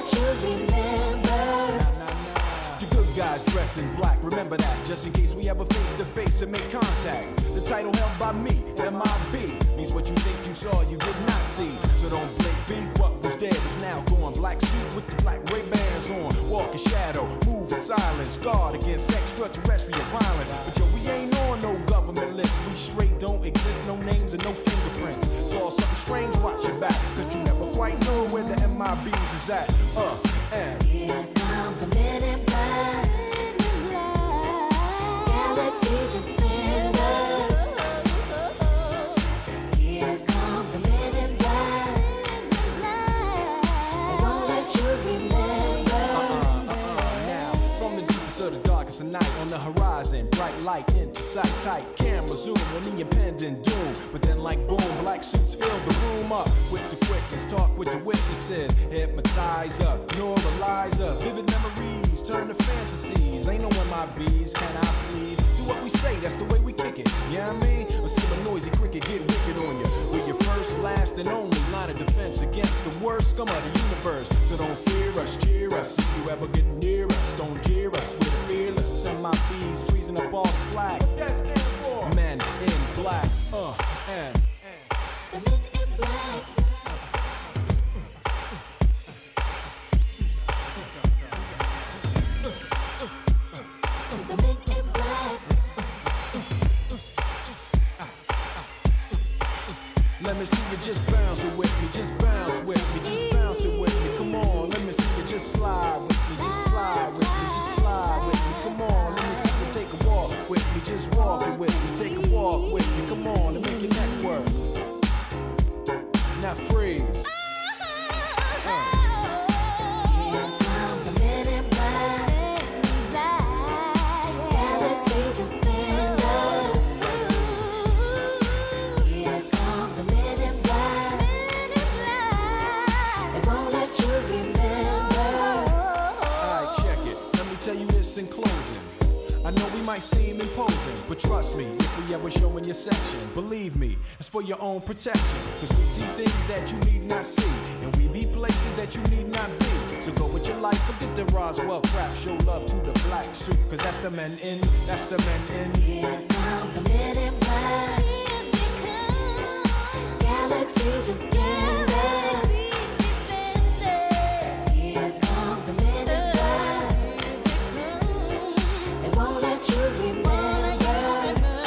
you remember. The good guys dress in black, remember that, just in case we ever face to face and make contact. The title held by me, M.I.B. means what you think you saw, you did not see. So don't blink, be what was dead is now gone. Black suit with the black Ray-Bans on, walk in shadow, move in silence, guard against extraterrestrial violence. But yo, we ain't on no government list, we straight don't exist, no names and no fingerprints. Saw something strange, watch your back, cause you never quite know where the MIBs is at. And here come the men in black, Galaxy Defenders. Here come the men in black, they won't let you remember. Now, from the deepest of the darkest of night, on the horizon, bright light into sight, tight camera zoom on the impending doom. But then like boom, black suits fill the room up with the quickness, talk with the witnesses, hypnotizer, neuralizer, vivid memories turn to fantasies. Ain't no MIBs, can I please? Do what we say, that's the way we kick it, you know what I mean? Or see a noisy cricket get wicked on you. We're your first, last, and only line of defense against the worst scum of the universe. So don't fear us, cheer us, if you ever get near us, don't jeer us, we're fearless. MIBs freezing up all the flag. What that stand for? Men in black, and The men in black. The men in black. let me see you just bounce it with me, just bounce with me, just bounce it with me. Come on, let me see you just slide with me, just slide with me, just slide with me. Come on, let me see you take a walk with me, just walk it with me, take a walk with me. Come on, and make your neck work. Now freeze. Here come the men in black, Galaxy Defenders. Here come the men in black, they won't let you remember. Alright, check it. Let me tell you this in closing. I know we might seem imposing, but trust me, if we ever show in your section, believe me, it's for your own protection. Cause we see things that you need not see, and we be places that you need not be. So go with your life, forget the Roswell crap, show love to the black suit, cause that's the men in, that's the men in. Here come the men in black, Galaxy Defenders. Here come the men in black, they won't let you remember.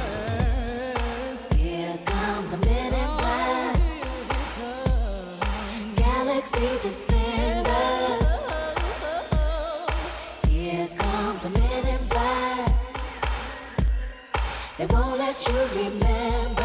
Here come the men in black, Galaxy Defenders. Here come the men in black, they won't let you remember.